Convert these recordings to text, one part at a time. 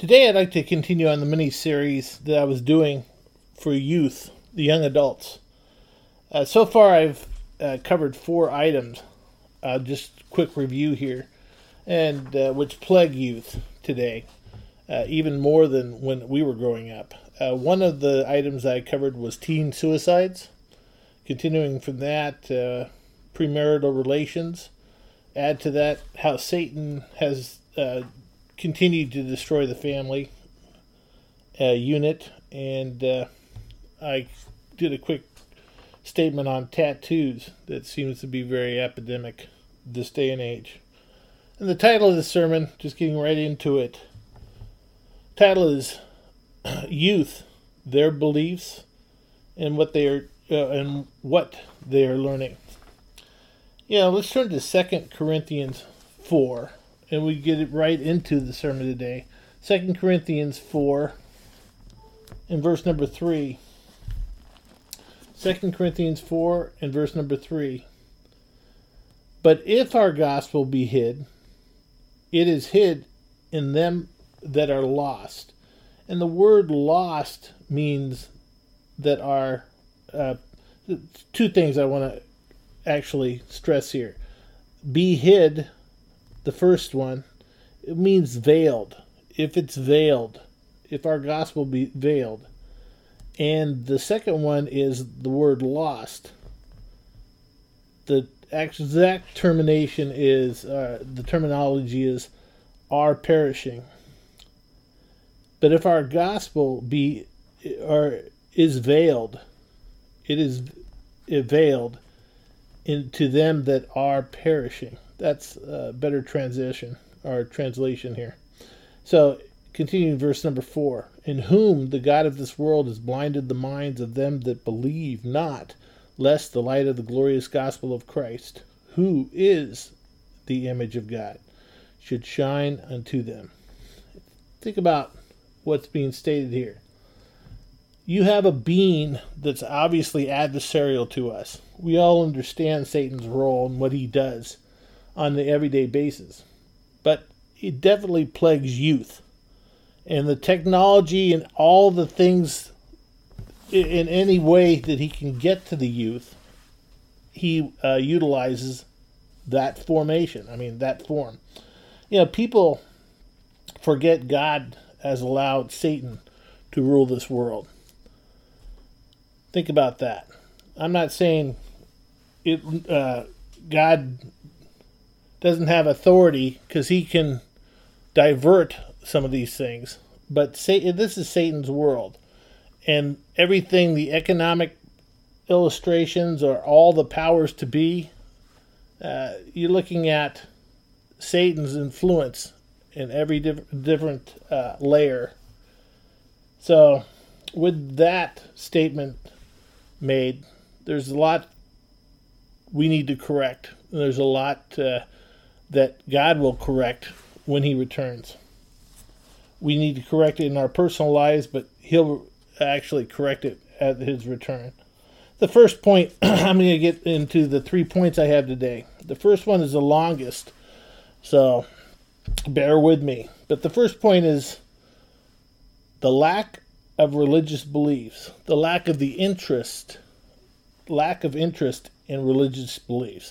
Today I'd like to continue on the mini-series that I was doing for youth, the young adults. So far I've covered 4 items, just quick review here, and which plague youth today, even more than when we were growing up. One of the items I covered was teen suicides. Continuing from that, premarital relations. Add to that how Satan has continued to destroy the family unit, and I did a quick statement on tattoos that seems to be very epidemic this day and age. And the title of the sermon, just getting right into it, title is Youth, Their Beliefs, and what they are learning. Let's turn to 2 Corinthians 4, and we get it right into the sermon today. 2 Corinthians 4, in verse number 3. 2 Corinthians 4, and verse number 3. But if our gospel be hid, it is hid in them that are lost. And the word lost means that are... two things I want to actually stress here. Be hid, the first one, it means veiled. If it's veiled, if our gospel be veiled. And the second one is the word lost. The exact termination is, the terminology is, are perishing. But if our gospel is veiled, it is veiled into them that are perishing. That's a better translation here. So, continuing verse number 4. In whom the God of this world has blinded the minds of them that believe not, lest the light of the glorious gospel of Christ, who is the image of God, should shine unto them. Think about what's being stated here. You have a being that's obviously adversarial to us. We all understand Satan's role and what he does on the everyday basis. But it definitely plagues youth. And the technology and all the things in any way that he can get to the youth, he utilizes that that form. People forget God has allowed Satan to rule this world. Think about that. I'm not saying God doesn't have authority because he can divert some of these things. But this is Satan's world. And everything, the economic illustrations or all the powers to be, you're looking at Satan's influence in every different layer. So with that statement made, there's a lot we need to correct. There's a lot that God will correct when he returns. We need to correct it in our personal lives, but he'll actually correct it at his return. The first point, I'm going to get into the 3 points I have today. The first one is the longest, so bear with me. But the first point is the lack of religious beliefs, the lack of interest in religious beliefs.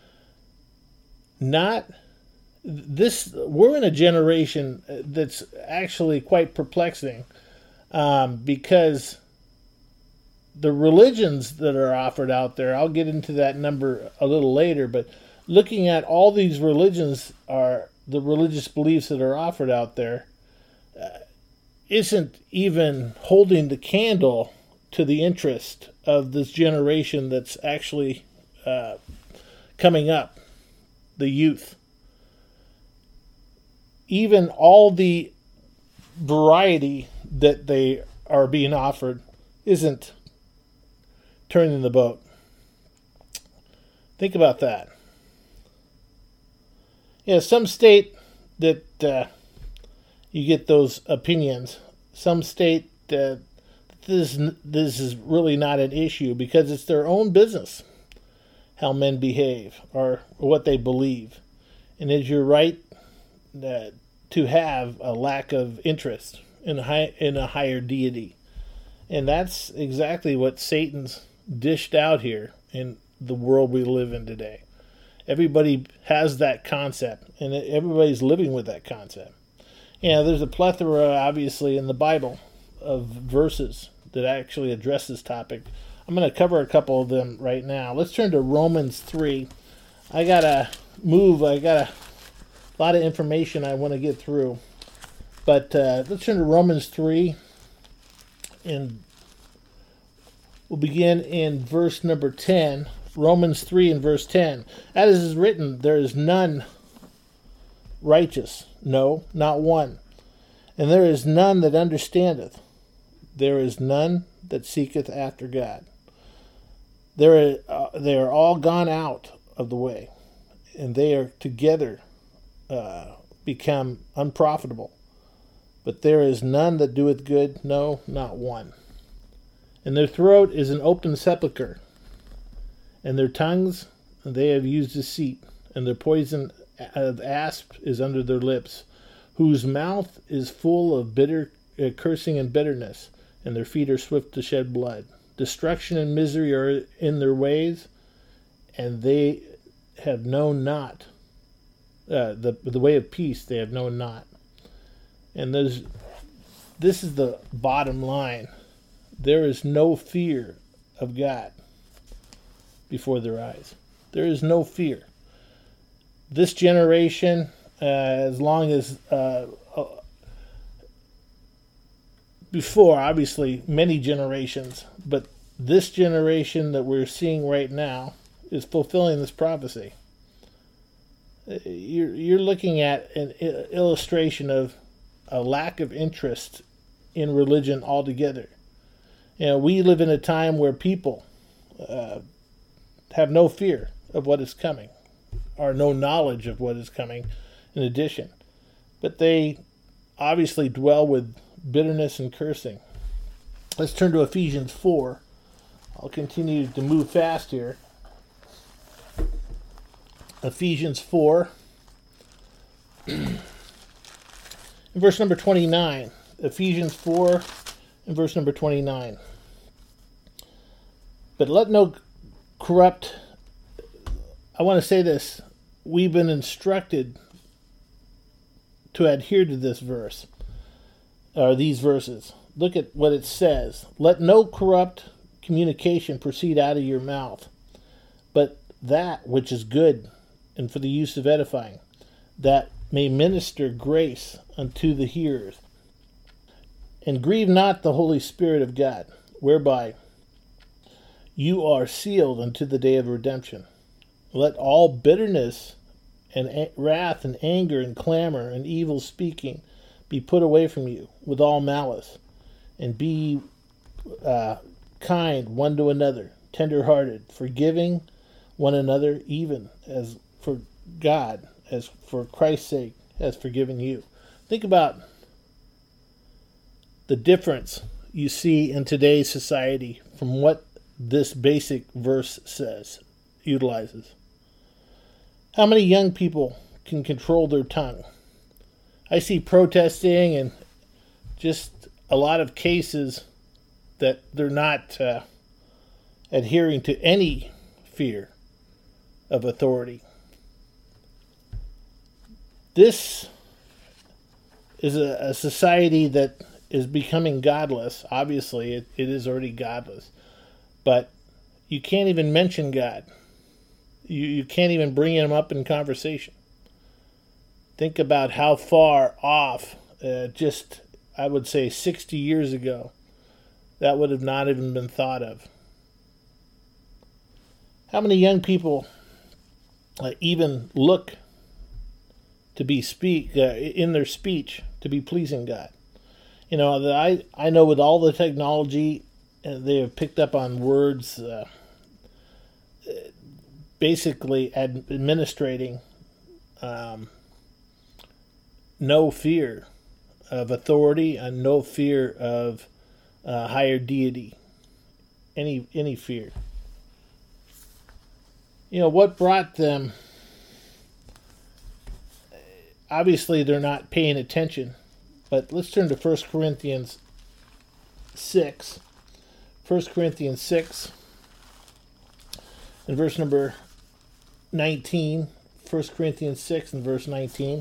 We're in a generation that's actually quite perplexing, because the religions that are offered out there, I'll get into that number a little later, but looking at all these religions, are the religious beliefs that are offered out there, isn't even holding the candle to the interest of this generation that's actually coming up, the youth. Even all the variety that they are being offered isn't turning the boat. Think about that. Some state that you get those opinions. Some state that this is really not an issue because it's their own business how men behave or what they believe. And as you're right, to have a lack of interest in a higher deity. And that's exactly what Satan's dished out here in the world we live in today. Everybody has that concept, and everybody's living with that concept. There's a plethora, obviously, in the Bible of verses that actually address this topic. I'm going to cover a couple of them right now. Let's turn to Romans 3. I got a lot of information I want to get through. But let's turn to Romans 3, and we'll begin in verse number 10. Romans 3 and verse 10. As is written, there is none righteous, no, not one. And there is none that understandeth. There is none that seeketh after God. They are all gone out of the way, and they are together become unprofitable. But there is none that doeth good, no, not one. And their throat is an open sepulchre, and their tongues they have used deceit, and their poison of asp is under their lips, whose mouth is full of bitter cursing and bitterness, and their feet are swift to shed blood. Destruction and misery are in their ways, and they have known not the way of peace. They have known not. And this is the bottom line. There is no fear of God before their eyes. There is no fear. This generation, as long as before, obviously, many generations, but this generation that we're seeing right now is fulfilling this prophecy. You're looking at an illustration of a lack of interest in religion altogether. We live in a time where people have no fear of what is coming, or no knowledge of what is coming in addition. But they obviously dwell with bitterness and cursing. Let's turn to Ephesians 4. I'll continue to move fast here. Ephesians 4. In verse number 29. Ephesians 4 and verse number 29. But let no corrupt... I want to say this. We've been instructed to adhere to this verse, or these verses. Look at what it says. Let no corrupt communication proceed out of your mouth, but that which is good and for the use of edifying, that may minister grace unto the hearers. And grieve not the Holy Spirit of God, whereby you are sealed unto the day of redemption. Let all bitterness and wrath and anger and clamor and evil speaking be put away from you with all malice, and be kind one to another, tender-hearted, forgiving one another, even as for God, as for Christ's sake, has forgiven you. Think about the difference you see in today's society from what this basic verse utilizes. How many young people can control their tongue? I see protesting and just a lot of cases that they're not adhering to any fear of authority. This is a society that is becoming godless. Obviously, it is already godless. But you can't even mention God. You can't even bring him up in conversation. Think about how far off, I would say 60 years ago, that would have not even been thought of. How many young people even look to be in their speech to be pleasing God? I know with all the technology, they have picked up on words, basically administrating no fear of authority and no fear of higher deity, any fear. What brought them obviously they're not paying attention. But let's turn to 1 Corinthians 6. 1 Corinthians 6 and verse number 19. 1 Corinthians 6 and verse 19.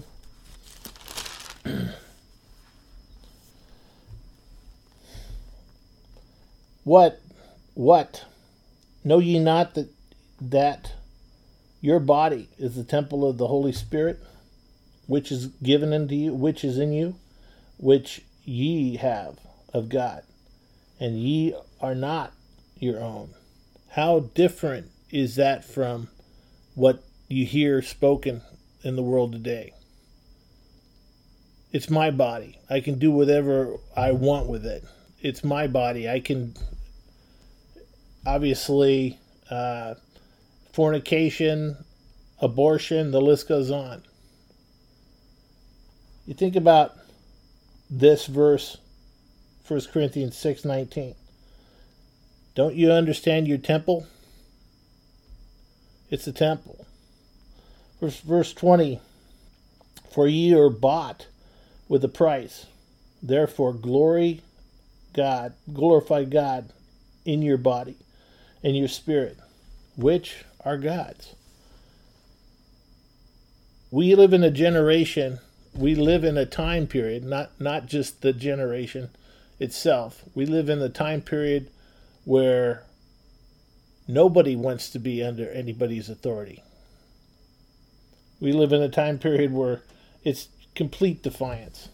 What? Know ye not that your body is the temple of the Holy Spirit, which is given unto you, which is in you, which ye have of God, and ye are not your own? How different is that from what you hear spoken in the world today? It's my body. I can do whatever I want with it. It's my body. I can, obviously, fornication, abortion, the list goes on. You think about this verse, 1 Corinthians 6:19. Don't you understand your temple? It's a temple. Verse 20. For ye are bought with a price. Therefore glorify God in your body and your spirit, which are God's. We live in a generation, we live in a time period, not just the generation itself. We live in a time period where nobody wants to be under anybody's authority. We live in a time period where it's complete defiance.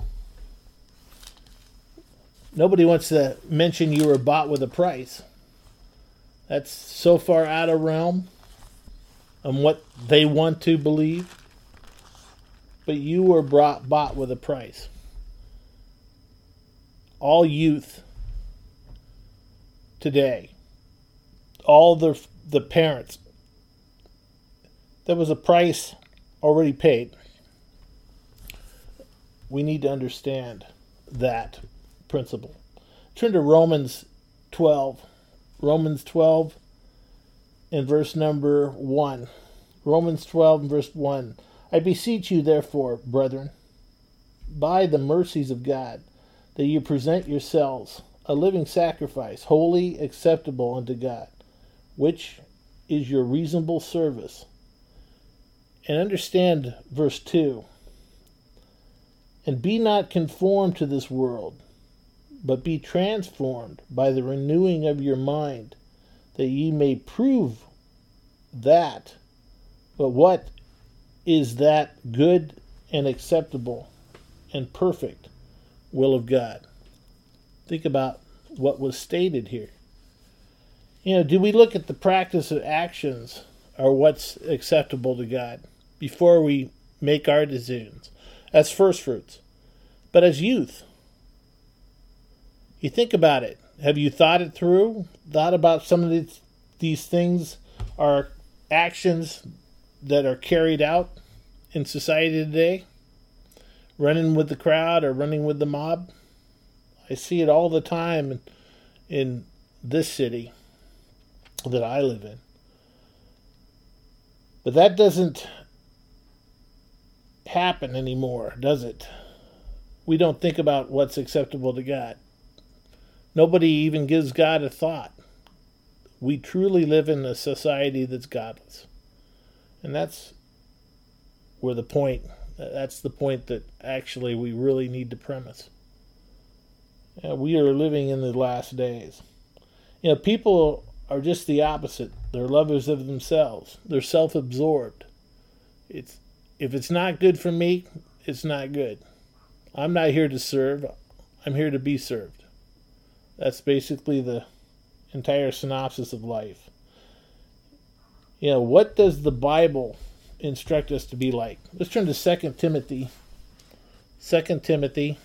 Nobody wants to mention you were bought with a price. That's so far out of realm on what they want to believe. But you were bought with a price. All youth today, all the parents, there was a price already paid. We need to understand that principle. Turn to Romans 12. Romans 12 and verse number 1. Romans 12 and verse 1. I beseech you, therefore, brethren, by the mercies of God, that you present yourselves a living sacrifice, holy, acceptable unto God, which is your reasonable service. And understand verse 2. And be not conformed to this world, but be transformed by the renewing of your mind, that ye may prove that. But what is that good and acceptable and perfect will of God? Think about what was stated here. Do we look at the practice of actions or what's acceptable to God before we make our decisions? That's first fruits. But as youth, you think about it. Have you thought it through? Thought about some of these things are actions that are carried out in society today? Running with the crowd or running with the mob? I see it all the time in this city that I live in. But that doesn't happen anymore, does it? We don't think about what's acceptable to God. Nobody even gives God a thought. We truly live in a society that's godless. And that's the point that actually we really need to premise. We are living in the last days. People are just the opposite. They're lovers of themselves. They're self-absorbed. If it's not good for me, it's not good. I'm not here to serve. I'm here to be served. That's basically the entire synopsis of life. What does the Bible instruct us to be like? Let's turn to 2 Timothy. 2 Timothy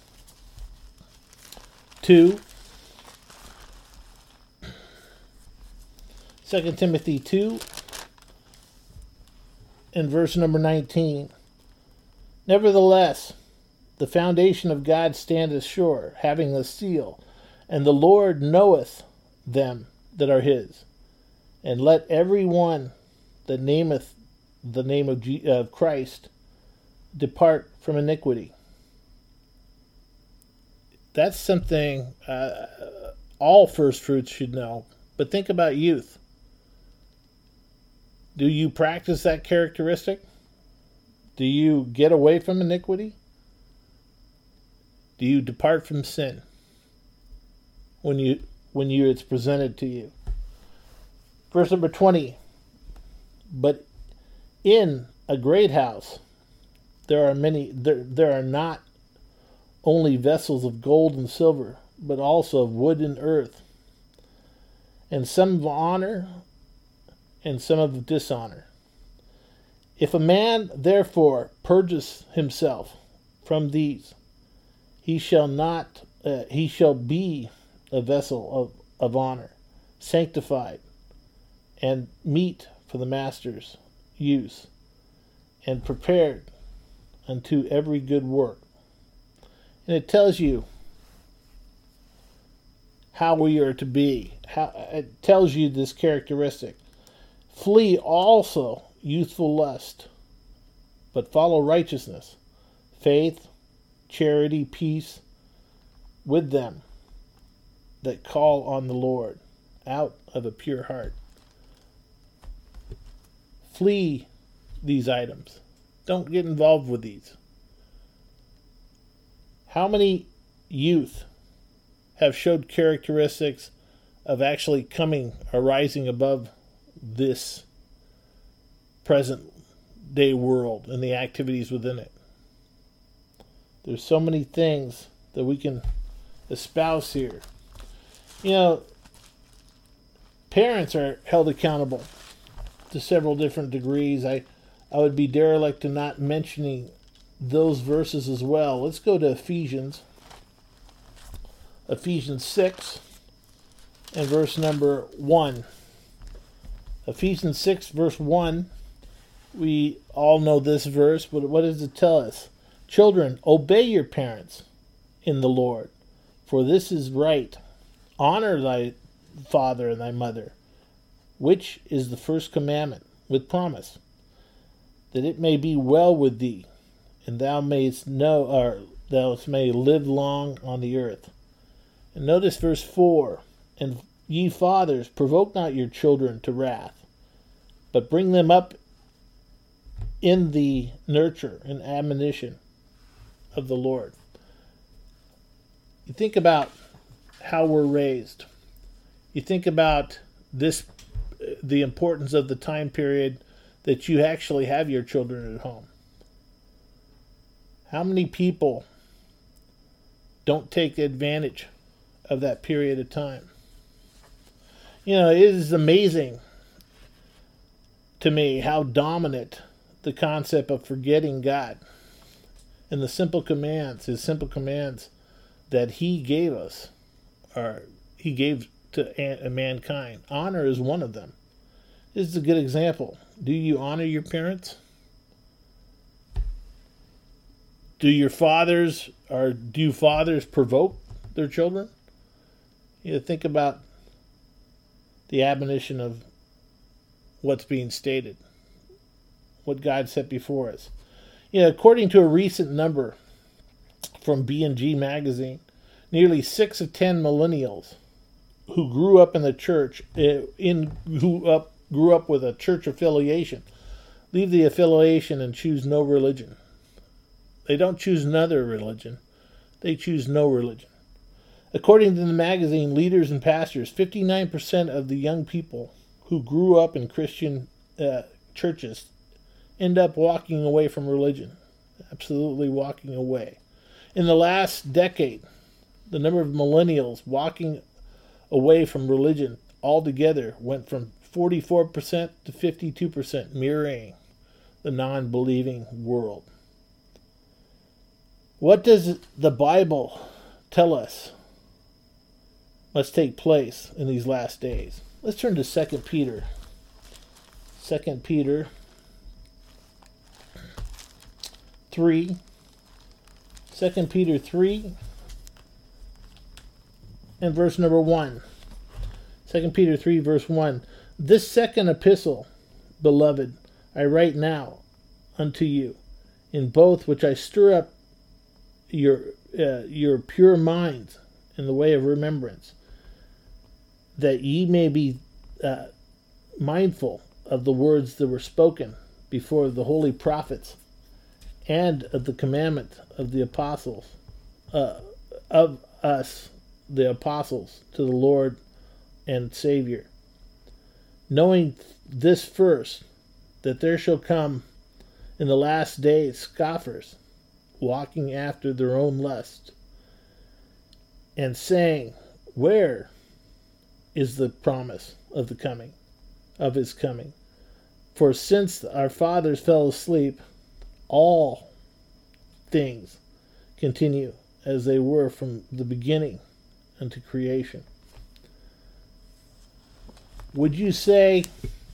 2. 2 Timothy 2 and verse number 19. Nevertheless, the foundation of God standeth sure, having a seal, and the Lord knoweth them that are his. And let every one that nameth the name of Christ depart from iniquity. That's something all first fruits should know. But think about youth. Do you practice that characteristic? Do you get away from iniquity? Do you depart from sin when it's presented to you? Verse number 20. But in a great house there are not only vessels of gold and silver, but also of wood and earth, and some of honor and some of dishonor. If a man therefore purges himself from these, he shall be a vessel of honor, sanctified, and meet for the master's use, and prepared unto every good work. And it tells you how we are to be. It tells you this characteristic. Flee also youthful lust, but follow righteousness, faith, charity, peace with them that call on the Lord out of a pure heart. Flee these items. Don't get involved with these. How many youth have showed characteristics of actually rising above this present day world and the activities within it? There's so many things that we can espouse here. Parents are held accountable to several different degrees. I would be derelict to not mentioning those verses as well. Let's go to Ephesians 6 and verse number 1. Ephesians 6 verse 1. We all know this verse, but what does it tell us? Children, obey your parents in the Lord, for this is right. Honor thy father and thy mother, which is the first commandment, with promise, that it may be well with thee, and thou mayst live long on the earth. And notice verse 4. And ye fathers, provoke not your children to wrath, but bring them up in the nurture and admonition of the Lord. You think about how we're raised. You think about the importance of the time period that you actually have your children at home. How many people don't take advantage of that period of time? It is amazing to me how dominant the concept of forgetting God and his simple commands that he gave us, or he gave to mankind. Honor is one of them. This is a good example. Do you honor your parents? Do fathers provoke their children? Think about the admonition of what's being stated, what God set before us. According to a recent number from B&G magazine, nearly 6 of 10 millennials who grew up in the church, grew up with a church affiliation, leave the affiliation and choose no religion. They don't choose another religion. They choose no religion. According to the magazine Leaders and Pastors, 59% of the young people who grew up in Christian churches end up walking away from religion. Absolutely walking away. In the last decade, the number of millennials walking away from religion altogether went from 44% to 52%, mirroring the non-believing world. What does the Bible tell us must take place in these last days? Let's turn to 2 Peter. 2 Peter 3. 2 Peter 3 and verse number 1. 2 Peter 3 verse 1. This second epistle, beloved, I write now unto you, in both which I stir up your pure minds in the way of remembrance, that ye may be mindful of the words that were spoken before the holy prophets, and of the commandment of the apostles, of us, the apostles, to the Lord and Savior. Knowing this first, that there shall come in the last days scoffers, walking after their own lust, and saying, where is the promise of his coming? For since our fathers fell asleep, all things continue as they were from the beginning unto creation. Would you say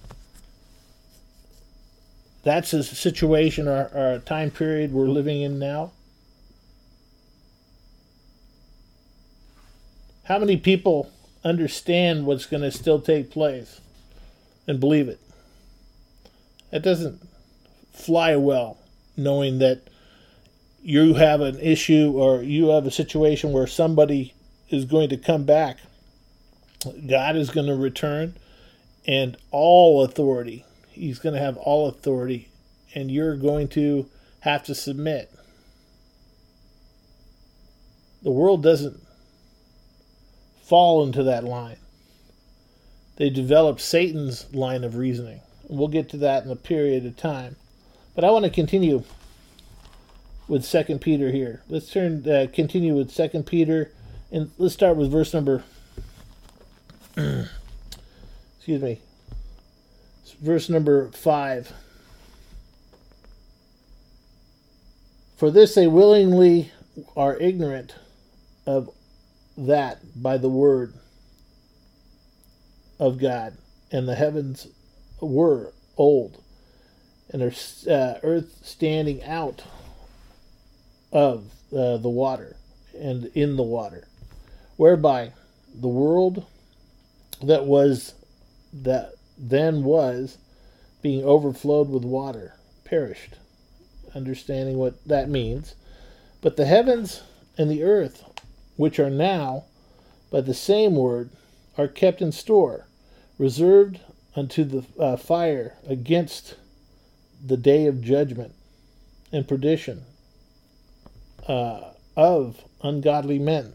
that's a situation or time period we're living in now? How many people understand what's going to still take place and believe it? It doesn't fly well knowing that you have an issue or you have a situation where somebody is going to come back. God is going to return and all authority. He's going to have all authority, and you're going to have to submit. The world doesn't fall into that line. They develop Satan's line of reasoning. We'll get to that in a period of time. But I want to continue with 2 Peter here. Let's continue with 2 Peter, and let's start with verse number verse number 5. For this they willingly are ignorant of that by the word of God, and the heavens were old, and the earth standing out of the water, and in the water, whereby the world that then was, being overflowed with water, perished. Understanding what that means. But the heavens and the earth, which are now by the same word, are kept in store, reserved unto the fire against the day of judgment and perdition of ungodly men.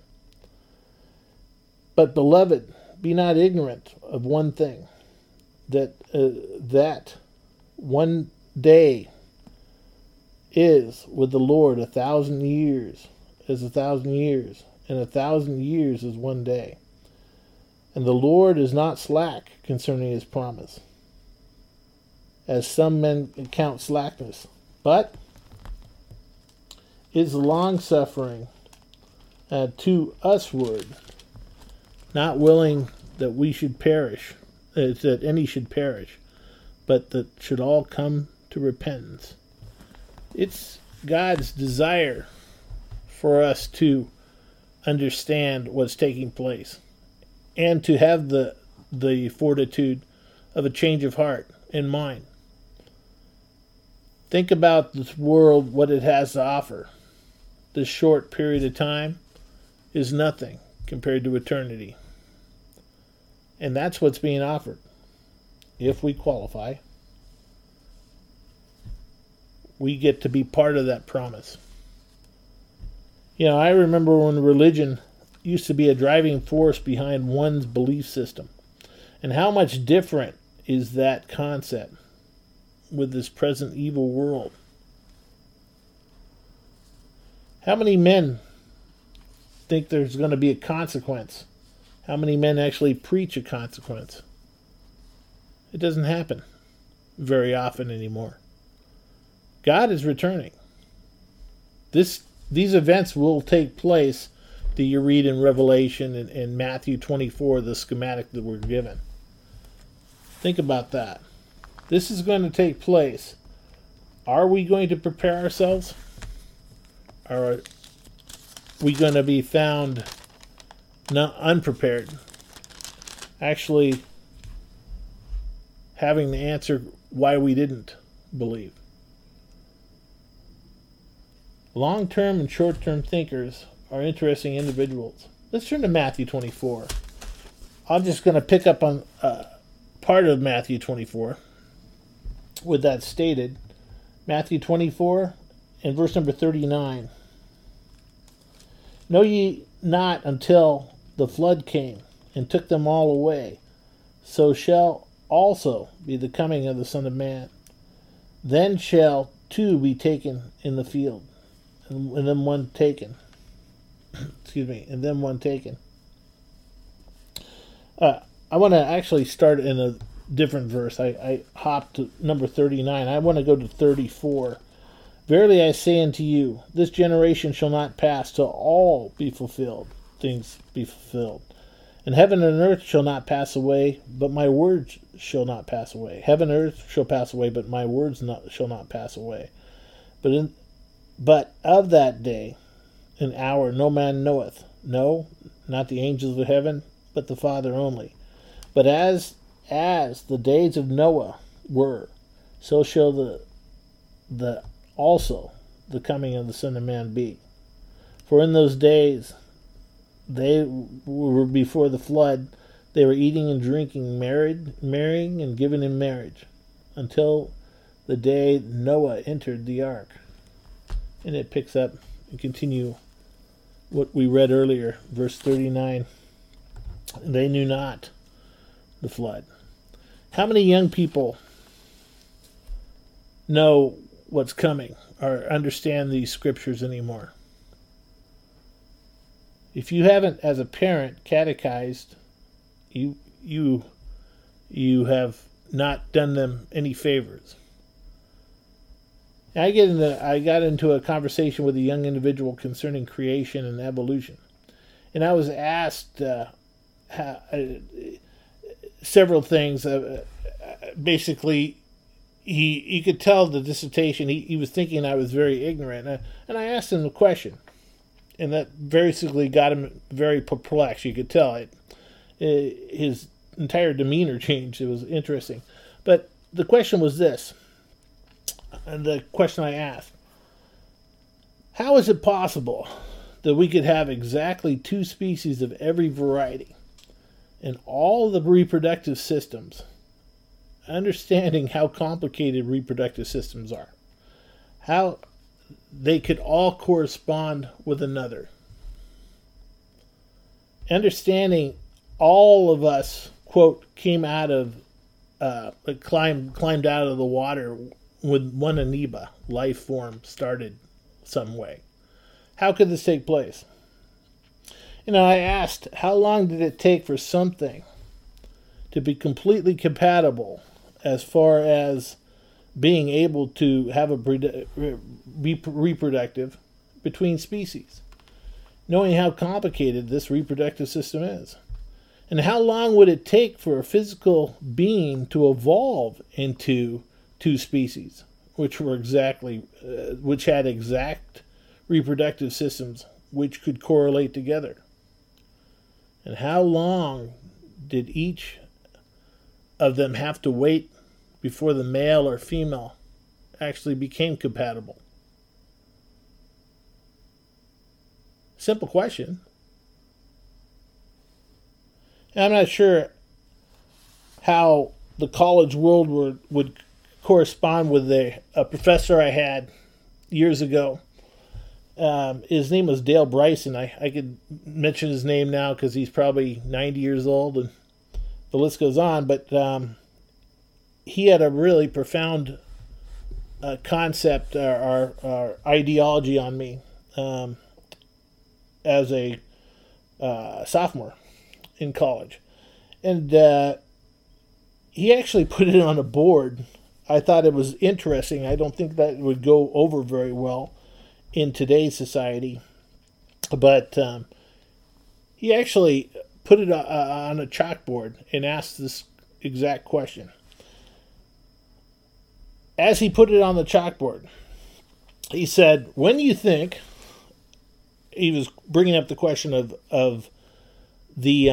But, beloved, be not ignorant of one thing, that one day is with the Lord 1,000 years as 1,000 years, and 1,000 years is one day. And the Lord is not slack concerning his promise, as some men count slackness, but is long-suffering to usward, not willing that we should perish, that any should perish, but that should all come to repentance. It's God's desire for us to understand what's taking place and to have the fortitude of a change of heart and mind. Think about this world, what it has to offer. This short period of time is nothing compared to eternity. And that's what's being offered. If we qualify, we get to be part of that promise. You know, I remember when religion used to be a driving force behind one's belief system. And how much different is that concept with this present evil world? How many men think there's going to be a consequence? How many men actually preach a consequence? It doesn't happen very often anymore. God is returning. These events will take place that you read in Revelation and in Matthew 24, the schematic that we're given. Think about that. This is going to take place. Are we going to prepare ourselves? Or are we going to be found not unprepared? Actually having to answer why we didn't believe. Long-term and short-term thinkers are interesting individuals. Let's turn to Matthew 24. I'm just going to pick up on part of Matthew 24. With that stated, Matthew 24 and verse number 39. Know ye not until the flood came and took them all away, so shall also be the coming of the Son of Man. Then shall two be taken in the field, and then one taken. And then one taken. I want to actually start in a different verse. I hopped to number 39. I want to go to 34. Verily I say unto you, this generation shall not pass till all be fulfilled, things be fulfilled. And heaven and earth shall not pass away, but my words shall not pass away. Heaven and earth shall pass away, but my words shall not pass away. But of that day and hour no man knoweth, no, not the angels of heaven, but the Father only. But as the days of Noah were, so shall also the coming of the Son of Man be. For in those days they were before the flood, they were eating and drinking, marrying and giving in marriage, until the day Noah entered the ark. And it picks up and continue what we read earlier, verse 39. They knew not the flood. How many young people know what's coming or understand these scriptures anymore? If you haven't, as a parent, catechized, you have not done them any favors. I got into a conversation with a young individual concerning creation and evolution, and I was asked several things. Basically, you could tell the dissertation. He was thinking I was very ignorant, and I asked him the question. And that basically got him very perplexed. You could tell it. His entire demeanor changed. It was interesting. But the question was this. And the question I asked. How is it possible that we could have exactly two species of every variety in all the reproductive systems, understanding how complicated reproductive systems are? How they could all correspond with another. Understanding all of us, quote, came out of, climbed out of the water with one amoeba, life form started some way. How could this take place? I asked, how long did it take for something to be completely compatible as far as being able to have a reproductive between species, knowing how complicated this reproductive system is? And how long would it take for a physical being to evolve into two species, which had exact reproductive systems which could correlate together? And how long did each of them have to wait before the male or female actually became compatible? Simple question. And I'm not sure how the college world would correspond with a professor I had years ago. His name was Dale Bryson. I could mention his name now because he's probably 90 years old, and the list goes on. But he had a really profound concept or ideology on me as a sophomore in college. And he actually put it on a board. I thought it was interesting. I don't think that would go over very well in today's society. But he actually put it on a chalkboard and asked this exact question. As he put it on the chalkboard, he said, when you think, he was bringing up the question of the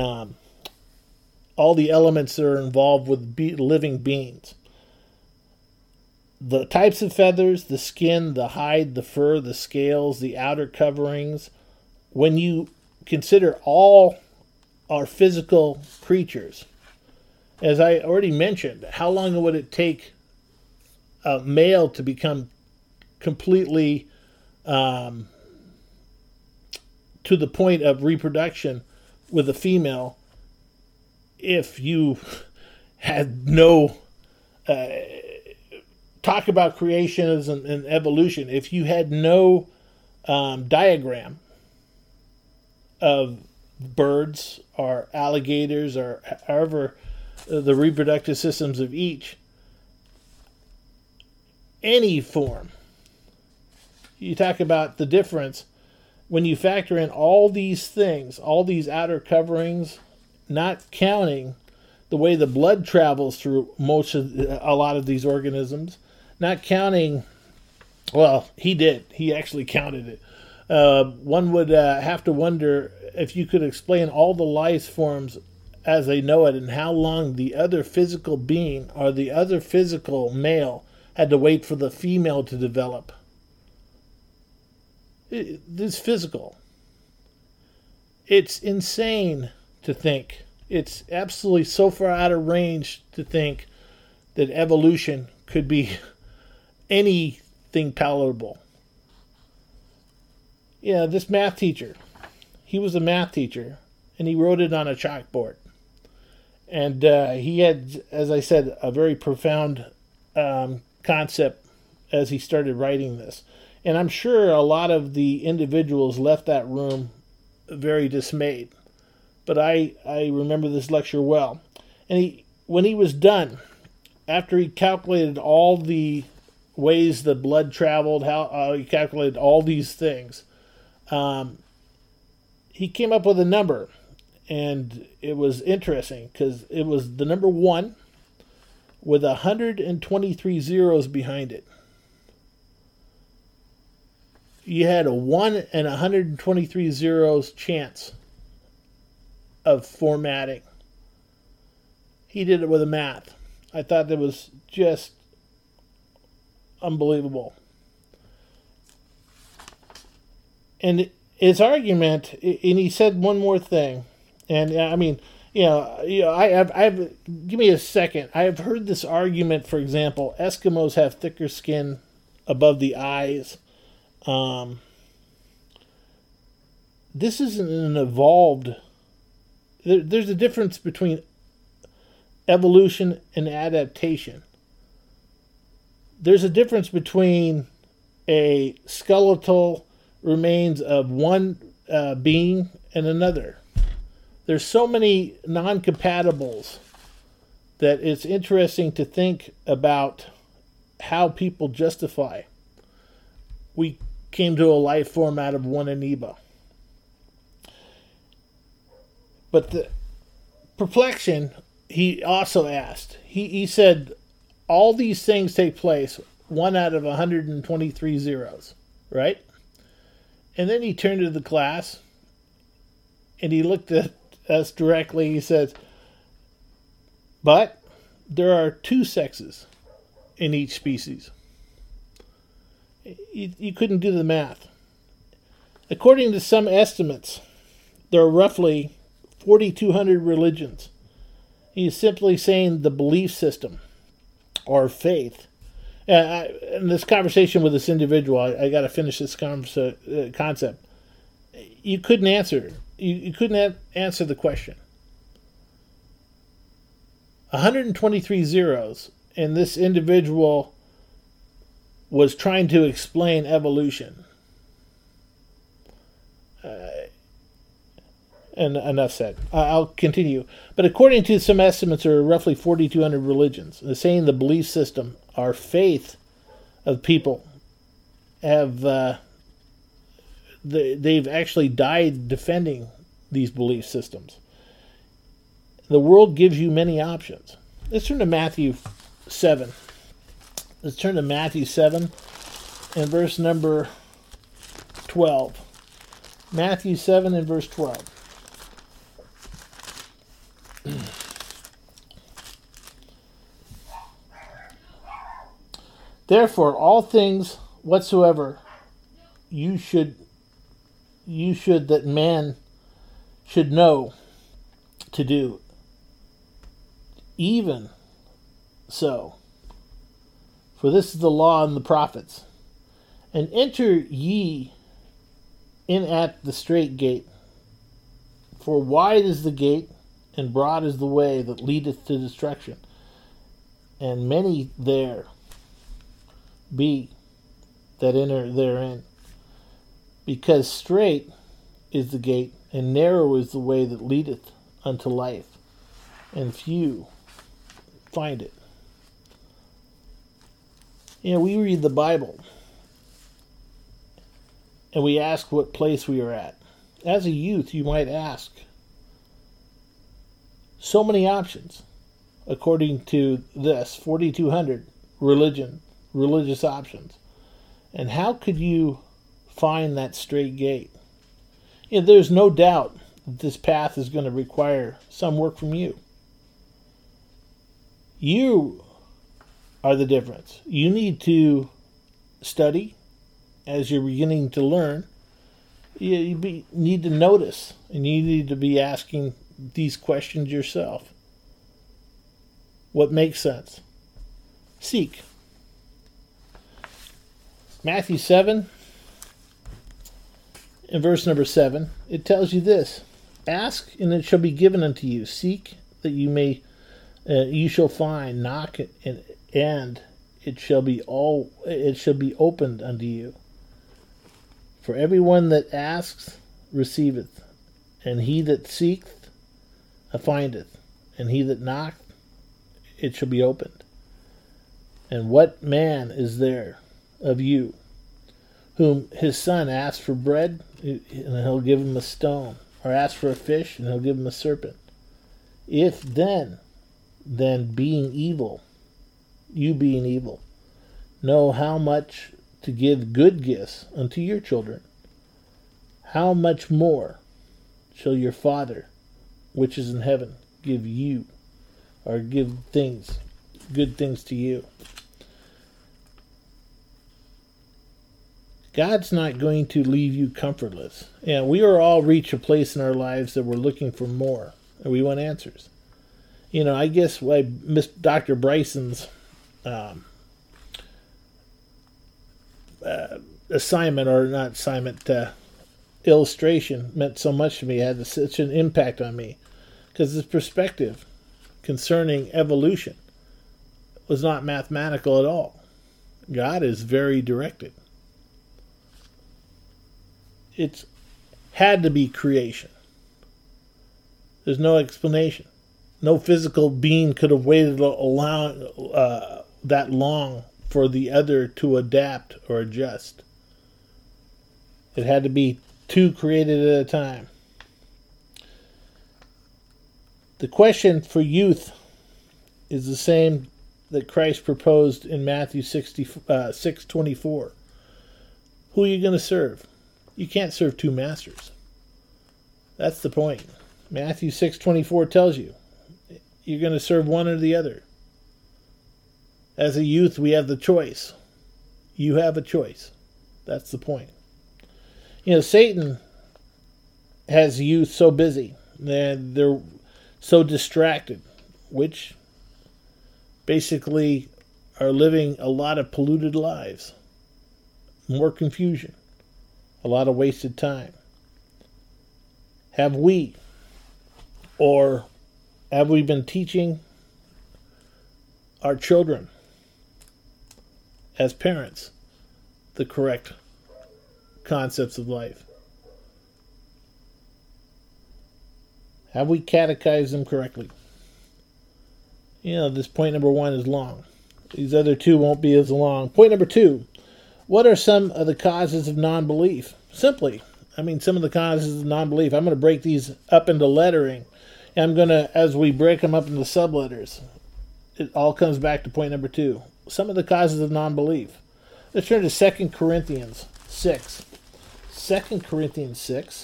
all the elements that are involved with living beings. the types of feathers, the skin, the hide, the fur, the scales, the outer coverings, when you consider all our physical creatures, as I already mentioned, how long would it take a male to become completely to the point of reproduction with a female if you had no talk about creationism and evolution, if you had no diagram of birds or alligators or however the reproductive systems of each, any form, you talk about the difference when you factor in all these things, all these outer coverings, not counting the way the blood travels through a lot of these organisms, not counting, well, he actually counted it. One would have to wonder if you could explain all the life forms as they know it and how long the other physical being or the other physical male had to wait for the female to develop. It's physical. It's insane to think. It's absolutely so far out of range to think that evolution could be anything palatable. Yeah, this math teacher, he was a math teacher, and he wrote it on a chalkboard. And he had, as I said, a very profound concept as he started writing this. And I'm sure a lot of the individuals left that room very dismayed. But I remember this lecture well. And when he was done, after he calculated all the ways the blood traveled, how he calculated all these things, he came up with a number. And it was interesting because it was the number 1 with 123 zeros behind it. You had a 1 and 123 zeros chance of formatting. He did it with a math. I thought that was just unbelievable. And his argument, and he said one more thing, and I mean, I've give me a second. I have heard this argument, for example, Eskimos have thicker skin above the eyes. This isn't an evolved. There's a difference between evolution and adaptation. There's a difference between a skeletal remains of one being and another. There's so many non-compatibles that it's interesting to think about how people justify. We came to a life form out of one amoeba. But the perplexion, he also asked. He said, all these things take place, 1 out of 123 zeros, right? And then he turned to the class, and he looked at us directly. He says, but there are 2 sexes in each species. You couldn't do the math. According to some estimates, there are roughly 4,200 religions. He's simply saying the belief system or faith. In this conversation with this individual, I got to finish this concept. You couldn't answer. You couldn't answer the question. 123 zeros, and this individual was trying to explain evolution. And enough said. I'll continue. But according to some estimates, there are roughly 4,200 religions. They're saying the belief system, our faith of people, have they've actually died defending these belief systems. The world gives you many options. Let's turn to Matthew 7. Let's turn to Matthew 7 and verse number 12. Matthew 7 and verse 12. Therefore, all things whatsoever you should that man should know to do, even so. For this is the law and the prophets. And enter ye in at the strait gate. For wide is the gate, and broad is the way that leadeth to destruction, and many there be that enter therein. Because strait is the gate, and narrow is the way that leadeth unto life, and few find it. We read the Bible, and we ask what place we are at. As a youth, you might ask, so many options, according to this, 4,200 religious options. And how could you find that straight gate? There's no doubt that this path is going to require some work from you. You are the difference. You need to study as you're beginning to learn. You need to notice, and you need to be asking these questions yourself. What makes sense? Seek. Matthew 7, in verse number 7, it tells you this: ask, and it shall be given unto you. Seek, that you shall find. Knock, and it shall be opened unto you. For everyone that asks receiveth, and he that seeketh findeth, and he that knocketh it shall be opened. And what man is there of you whom his son asks for bread, and he'll give him a stone, or asks for a fish, and he'll give him a serpent? If then being evil, you being evil, know how much to give good gifts unto your children, how much more shall your Father which is in heaven give you, or give good things to you? God's not going to leave you comfortless. We are all reach a place in our lives that we're looking for more, and we want answers. I guess why Dr. Bryson's illustration meant so much to me. It had such an impact on me, because his perspective concerning evolution was not mathematical at all. God is very directed. It's had to be creation. There's no explanation. No physical being could have waited that long for the other to adapt or adjust. It had to be two created at a time. The question for youth is the same that Christ proposed in Matthew 6:24. Who are you going to serve? You can't serve two masters. That's the point. Matthew 6:24 tells you you're going to serve one or the other. As a youth, we have the choice. You have a choice. That's the point. Satan has youth so busy, and they're so distracted, which basically are living a lot of polluted lives, more confusion, a lot of wasted time. Have we been teaching our children as parents the correct concepts of life? Have we catechized them correctly? This point number 1 is long. These other two won't be as long. Point number 2. What are some of the causes of non-belief? Simply, some of the causes of non-belief. I'm going to break these up into lettering. And I'm going to, as we break them up into subletters, it all comes back to point number 2. Some of the causes of non-belief. Let's turn to 2 Corinthians 6. 2 Corinthians 6.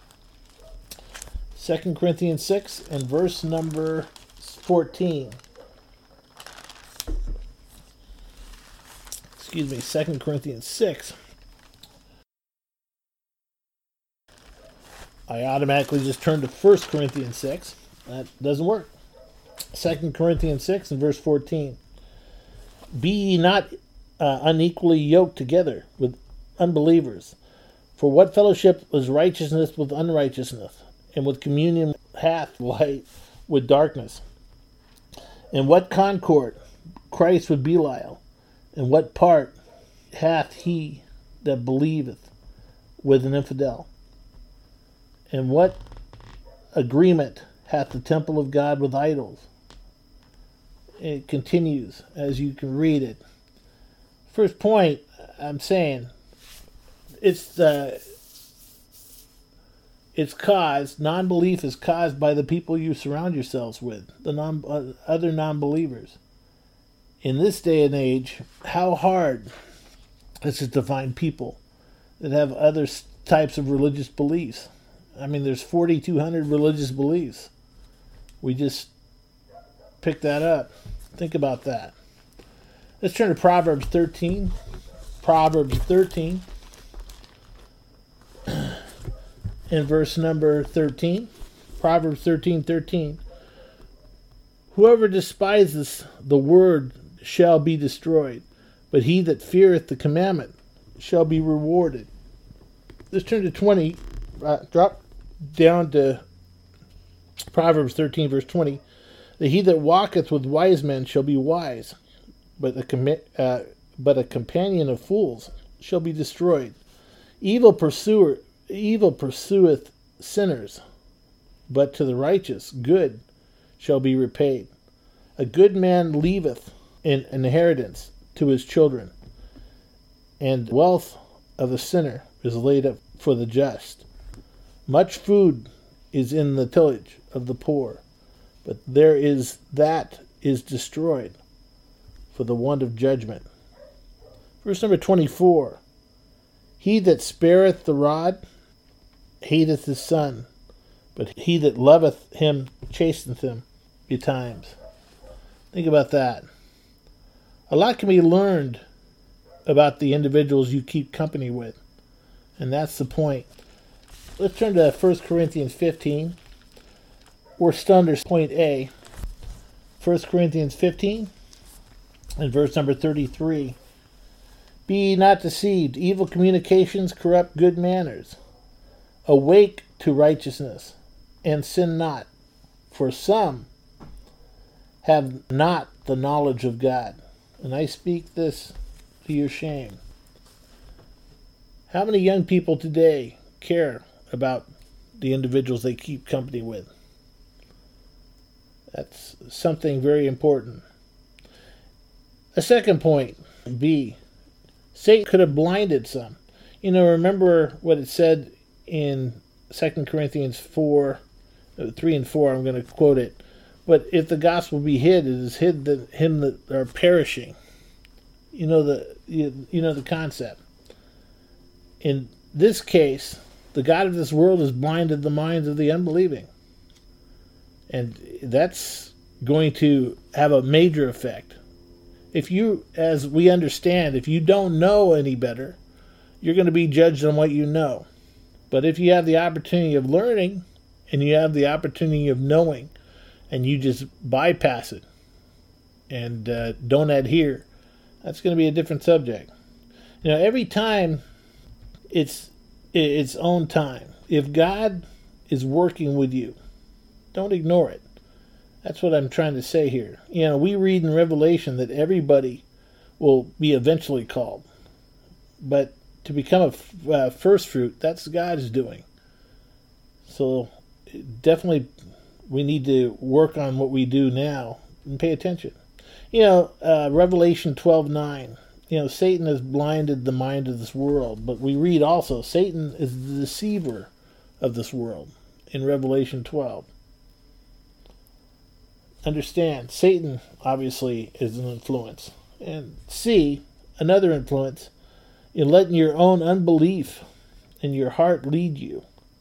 2 Corinthians 6 and verse number 14. 2 Corinthians 6, I automatically just turn to 1 Corinthians 6. That doesn't work. 2 Corinthians 6 and verse 14. Be ye not unequally yoked together with unbelievers. For what fellowship is righteousness with unrighteousness? And with communion hath light with darkness? And what concord Christ with Belial? And what part hath he that believeth with an infidel? And what agreement hath the temple of God with idols? It continues as you can read it. First point, I'm saying, non-belief is caused by the people you surround yourselves with, the other non-believers. In this day and age, how hard is it to find people that have other types of religious beliefs? I mean, there's 4,200 religious beliefs. We just picked that up. Think about that. Let's turn to Proverbs 13. Proverbs 13. In verse number 13. Proverbs 13:13. Whoever despises the word shall be destroyed, but he that feareth the commandment shall be rewarded. Let's turn to 20. Drop down to Proverbs 13, verse 20. That he that walketh with wise men shall be wise, but a companion of fools shall be destroyed. Evil pursueth sinners, but to the righteous good shall be repaid. A good man leaveth an inheritance to his children, and wealth of a sinner is laid up for the just. Much food is in the tillage of the poor, but that is destroyed for the want of judgment. Verse number 24. He that spareth the rod hateth his son, but he that loveth him chasteneth him betimes. Think about that. A lot can be learned about the individuals you keep company with, and that's the point. Let's turn to 1 Corinthians 15. We're still under point A. 1 Corinthians 15 and verse number 33. Be ye not deceived. Evil communications corrupt good manners. Awake to righteousness, and sin not. For some have not the knowledge of God. And I speak this to your shame. How many young people today care about the individuals they keep company with? That's something very important. A second point, B. Satan could have blinded some. Remember what it said in 2 Corinthians 4, 3 and 4, I'm going to quote it. But if the gospel be hid, it is hid that him that are perishing. You know the concept. In this case, the God of this world has blinded the minds of the unbelieving. And that's going to have a major effect. If you, as we understand, if you don't know any better, you're going to be judged on what you know. But if you have the opportunity of learning, and you have the opportunity of knowing, and you just bypass it, and don't adhere, that's going to be a different subject. Every time it's its own time. If God is working with you, don't ignore it. That's what I'm trying to say here. We read in Revelation that everybody will be eventually called. But to become a first fruit, that's God's doing. So definitely we need to work on what we do now and pay attention. Revelation 12:9. Satan has blinded the mind of this world. But we read also, Satan is the deceiver of this world in Revelation 12. Understand, Satan obviously is an influence. And C, another influence, in letting your own unbelief and your heart lead you.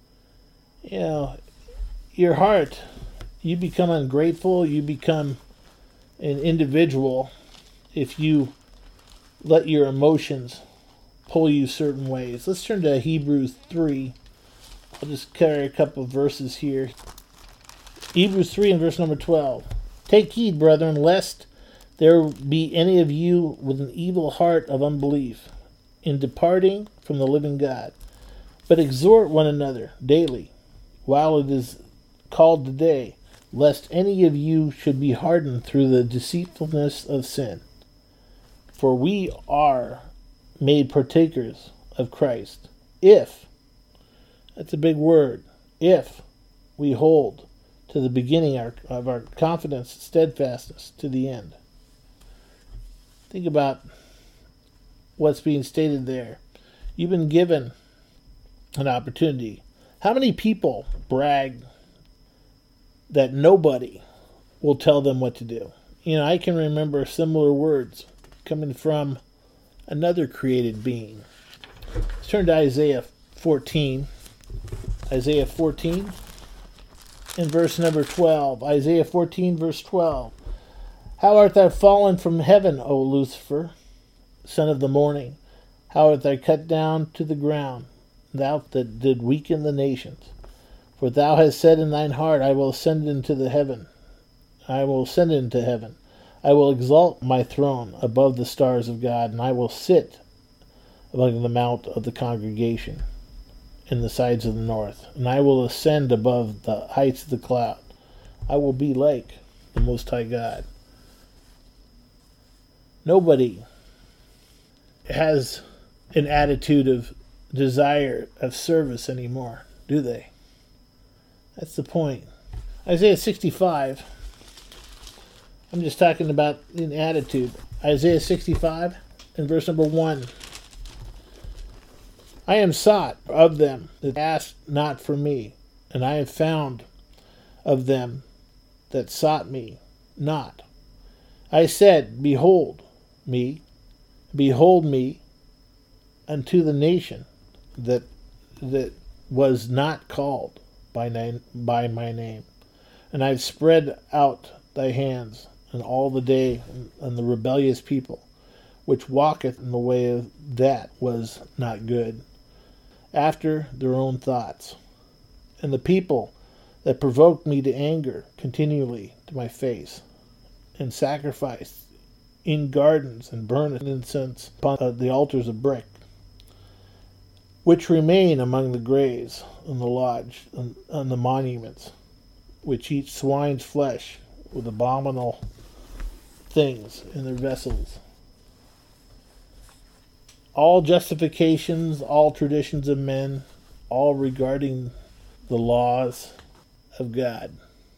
Your heart, you become ungrateful, you become an individual if you let your emotions pull you certain ways. Let's turn to Hebrews 3. I'll just carry a couple of verses here. Hebrews 3 and verse number 12. Take heed, brethren, lest there be any of you with an evil heart of unbelief in departing from the living God. But exhort one another daily, while it is called today, lest any of you should be hardened through the deceitfulness of sin. For we are made partakers of Christ, if, that's a big word, if we hold to the beginning of our confidence, steadfastness to the end. Think about what's being stated there. You've been given an opportunity. How many people brag that nobody will tell them what to do? You know, I can remember similar words coming from another created being. Let's turn to Isaiah 14. Isaiah 14 and verse number 12. Isaiah 14 verse 12. How art thou fallen from heaven, O Lucifer, son of the morning? How art thou cut down to the ground, thou that did weaken the nations? For thou hast said in thine heart, I will ascend into the heaven. I will ascend into heaven. I will exalt my throne above the stars of God, and I will sit among the mount of the congregation in the sides of the north, and I will ascend above the heights of the cloud. I will be like the Most High God. Nobody has an attitude of desire of service anymore, do they? That's the point. Isaiah 65, I'm just talking about an attitude. Isaiah 65 and verse number 1. I am sought of them that asked not for me, and I have found of them that sought me not. I said, behold me unto the nation that was not called by my name. And I've spread out thy hands and all the day on the rebellious people, which walketh in the way of that was not good, after their own thoughts. And the people that provoked me to anger continually to my face, and sacrificed in gardens and burned incense upon the altars of brick, which remain among the graves in the lodge and on the monuments, which eat swine's flesh with abominable things in their vessels. All justifications, all traditions of men, all regarding the laws of God.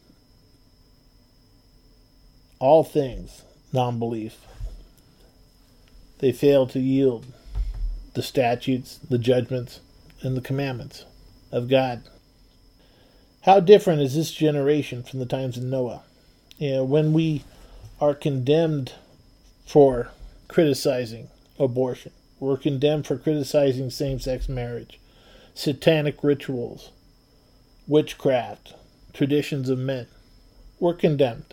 All things, non-belief. They fail to yield the statutes, the judgments, and the commandments of God. How different is this generation from the times of Noah? You know, when we are condemned for criticizing abortion, we're condemned for criticizing same-sex marriage, satanic rituals, witchcraft, traditions of men. We're condemned.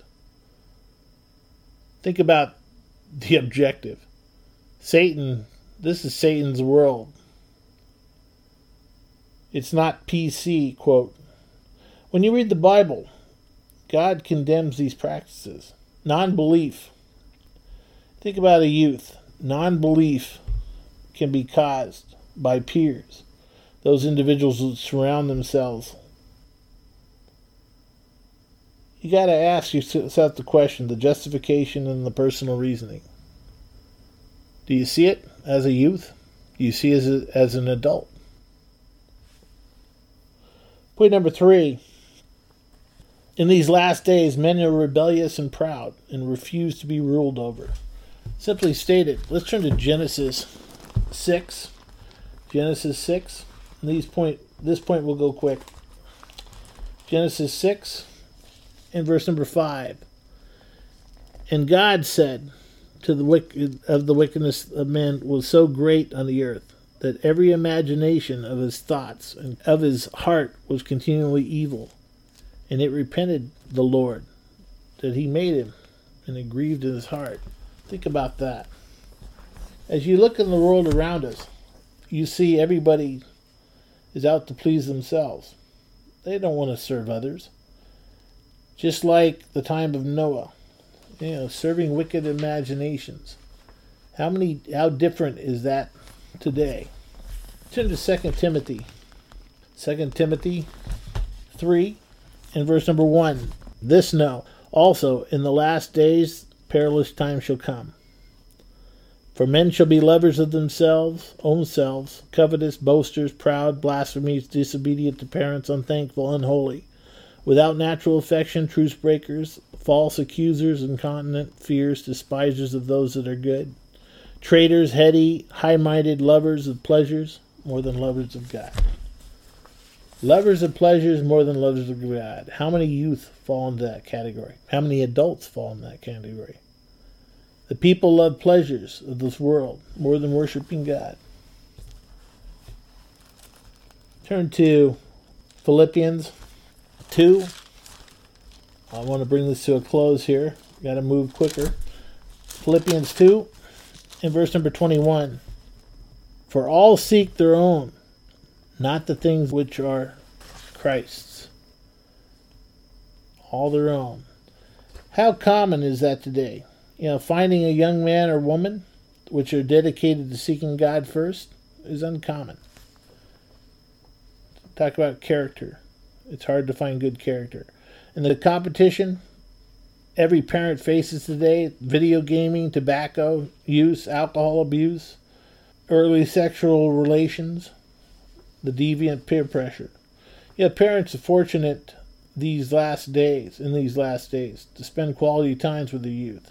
Think about the objective. Satan, this is Satan's world. It's not PC, quote. When you read the Bible, God condemns these practices. Non-belief. Think about a youth. Non-belief can be caused by peers, those individuals who surround themselves. You got to ask yourself the question, the justification and the personal reasoning. Do you see it as a youth? Do you see it as an adult? Point number 3. In these last days, men are rebellious and proud and refuse to be ruled over. Simply stated, let's turn to Genesis 6. Genesis 6. And this point will go quick. Genesis 6 and verse number 5. And God said to the wickedness of men was so great on the earth, that every imagination of his thoughts and of his heart was continually evil. And it repented the Lord that he made him, and it grieved in his heart. Think about that. As you look in the world around us, you see everybody is out to please themselves. They don't want to serve others. Just like the time of Noah, serving wicked imaginations. How different is that today? Turn to 2 Timothy. 2 Timothy 3 and verse number 1. This know, also in the last days perilous times shall come. For men shall be lovers of themselves, own selves, covetous, boasters, proud, blasphemers, disobedient to parents, unthankful, unholy, without natural affection, truce breakers, false accusers, incontinent, fierce, despisers of those that are good, traitors, heady, high-minded, lovers of pleasures more than lovers of God. Lovers of pleasures more than lovers of God. How many youth fall into that category? How many adults fall in that category? The people love pleasures of this world more than worshiping God. Turn to Philippians 2. I want to bring this to a close here. Got to move quicker. Philippians 2 and verse number 21. For all seek their own, not the things which are Christ's. All their own. How common is that today? Finding a young man or woman which are dedicated to seeking God first is uncommon. Talk about character. It's hard to find good character. And the competition every parent faces today, video gaming, tobacco use, alcohol abuse, early sexual relations, the deviant peer pressure. Parents are fortunate in these last days, to spend quality times with their youth.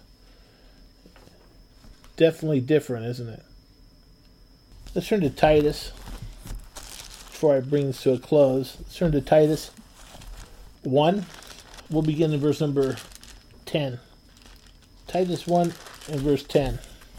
Definitely different, isn't it? Let's turn to Titus. Before I bring this to a close, let's turn to Titus 1. We'll begin in verse number 10. Titus 1 and verse 10.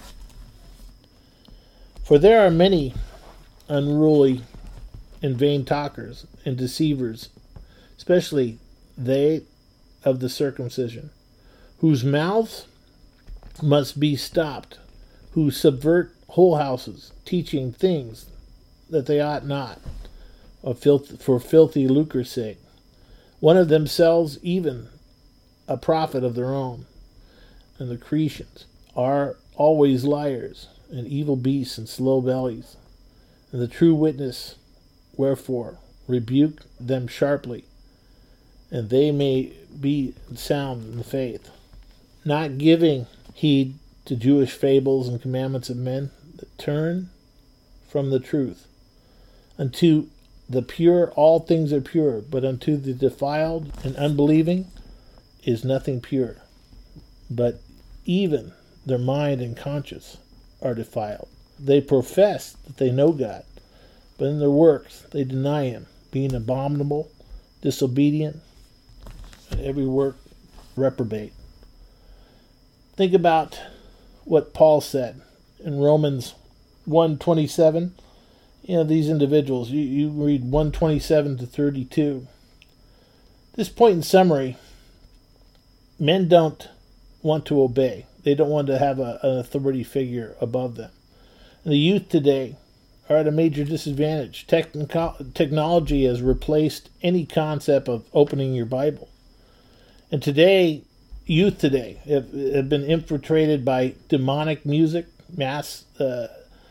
For there are many unruly and vain talkers and deceivers, especially they of the circumcision, whose mouths must be stopped, who subvert whole houses, teaching things that they ought not, for filthy lucre's sake. One of themselves even a prophet of their own. And the Cretians are always liars, and evil beasts and slow bellies. And the true witness, wherefore, rebuke them sharply, and they may be sound in the faith, not giving heed to Jewish fables and commandments of men that turn from the truth. Unto the pure all things are pure, but unto the defiled and unbelieving is nothing pure. But even their mind and conscience are defiled. They profess that they know God, but in their works they deny him, being abominable, disobedient, and every work reprobate. Think about what Paul said in Romans 1:27. These individuals, you read 1:27 to 32. This point in summary, men don't want to obey. They don't want to have an authority figure above them. And the youth today are at a major disadvantage. Technology has replaced any concept of opening your Bible. And youth today have been infiltrated by demonic music, the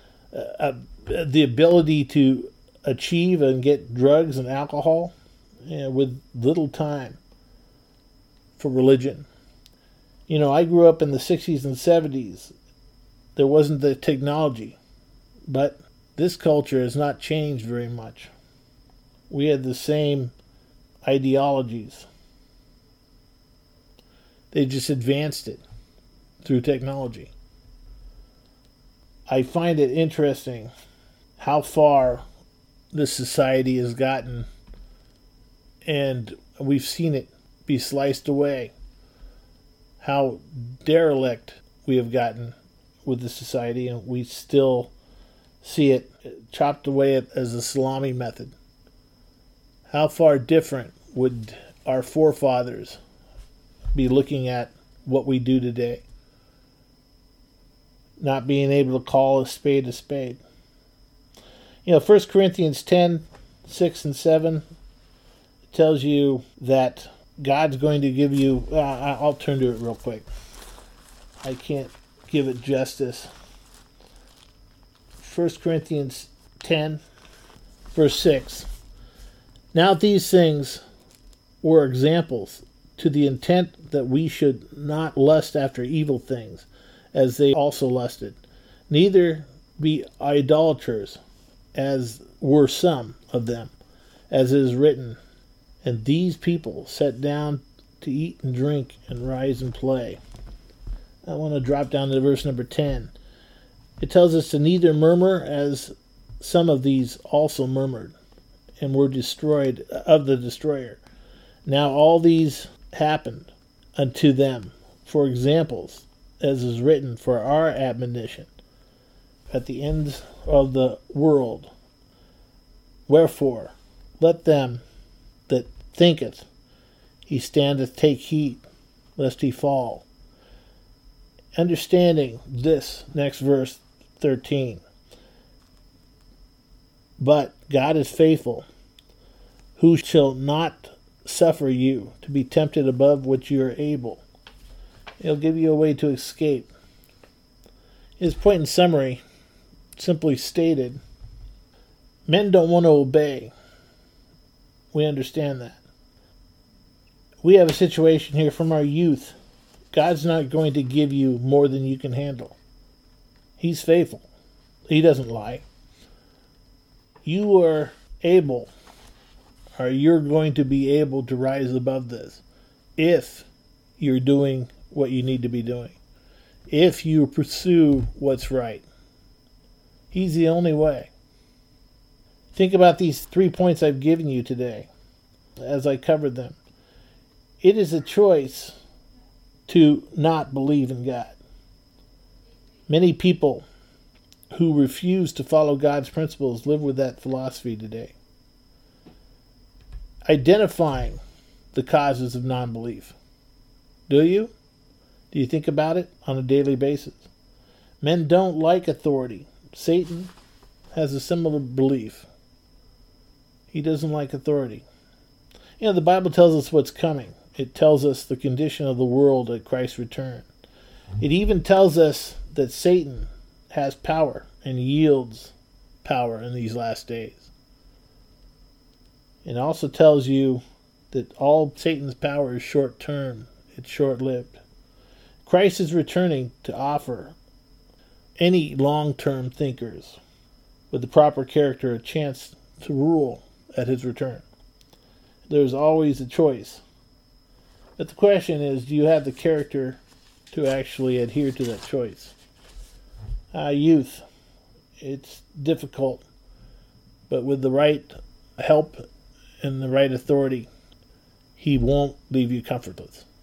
ability to achieve and get drugs and alcohol, with little time for religion. I grew up in the 60s and 70s. There wasn't the technology, but this culture has not changed very much. We had the same ideologies. They just advanced it through technology. I find it interesting how far this society has gotten, and we've seen it be sliced away. How derelict we have gotten with the society, and we still see it chopped away as a salami method. How far different would our forefathers be looking at what we do today? not being able to call a spade a spade. 1 Corinthians 10, 6 and 7 tells you that God's going to give you... I'll turn to it real quick. I can't give it justice. 1 Corinthians 10, verse 6. Now these things were examples, to the intent that we should not lust after evil things, as they also lusted. Neither be idolaters, as were some of them, as it is written, and these people sat down to eat and drink and rise and play. I want to drop down to verse number 10. It tells us to neither murmur, as some of these also murmured, and were destroyed of the destroyer. Now all these happened unto them for examples, as is written, for our admonition at the ends of the world. Wherefore, let them that thinketh he standeth take heed, lest he fall. Understanding this, next verse 13. But God is faithful, who shall not suffer you to be tempted above what you are able. He'll give you a way to escape. His point in summary, simply stated, men don't want to obey. We understand that. We have a situation here from our youth. God's not going to give you more than you can handle. He's faithful. He doesn't lie. You are able, or you're going to be able to rise above this if you're doing what you need to be doing. If you pursue what's right. He's the only way. Think about these 3 points I've given you today as I covered them. It is a choice to not believe in God. Many people who refuse to follow God's principles live with that philosophy today. Identifying the causes of non-belief. Do you? Do you think about it on a daily basis? Men don't like authority. Satan has a similar belief. He doesn't like authority. The Bible tells us what's coming. It tells us the condition of the world at Christ's return. It even tells us that Satan has power and yields power in these last days. It also tells you that all Satan's power is short-term. It's short-lived. Christ is returning to offer any long-term thinkers with the proper character a chance to rule at his return. There's always a choice. But the question is, do you have the character to actually adhere to that choice? Youth, it's difficult, but with the right help and the right authority, he won't leave you comfortless.